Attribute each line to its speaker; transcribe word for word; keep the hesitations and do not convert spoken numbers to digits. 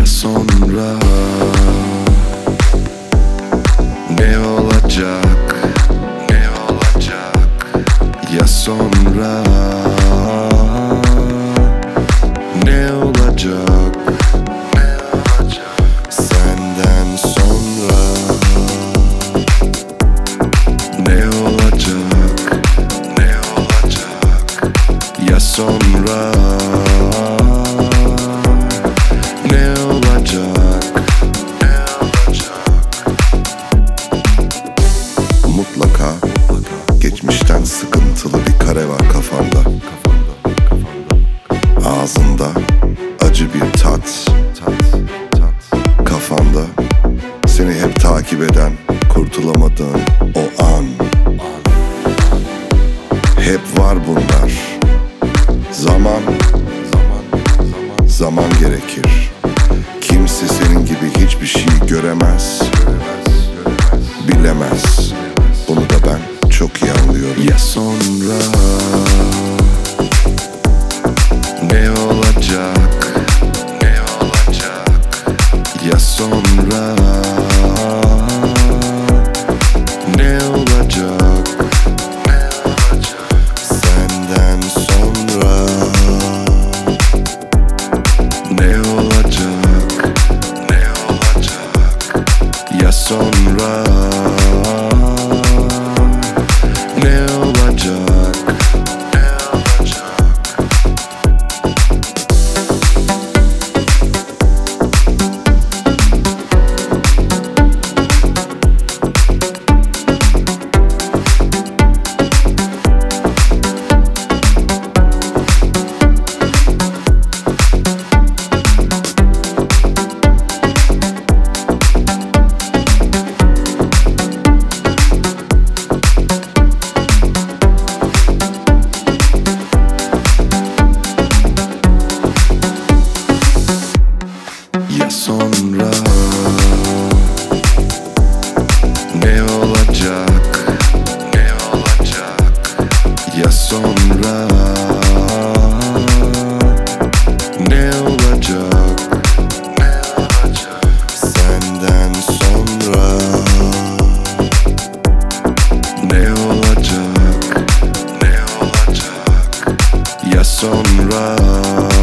Speaker 1: Ya sonra ne olacak? Ne olacak? Ya sonra ne olacak? Ne olacak? Senden sonra ne olacak? Ne olacak? Ya sonra ne olacak? Ne olacak?
Speaker 2: Mutlaka geçmişten sıkıntılı bir kare var kafanda. Ağzında acı bir tat. Kafanda seni hep takip eden, kurtulamadığın o an. Hep var bunlar. Zaman, zaman gerekir. Kimse senin gibi hiçbir şey göremez, bilemez. Bunu da ben çok iyi anlıyorum.
Speaker 1: Ya sonra ne olacak? Ne olacak? Ya sonra ne olacak? Ne olacak?
Speaker 2: Senden sonra
Speaker 1: Ne olacak? Ne olacak? Ya sonra ne olacak? Ne olacak? Ya sonra ne olacak? Ne olacak? Ya sonra ne olacak? Ne olacak?
Speaker 2: Senden sonra
Speaker 1: Ne olacak? Ne olacak? Ya sonra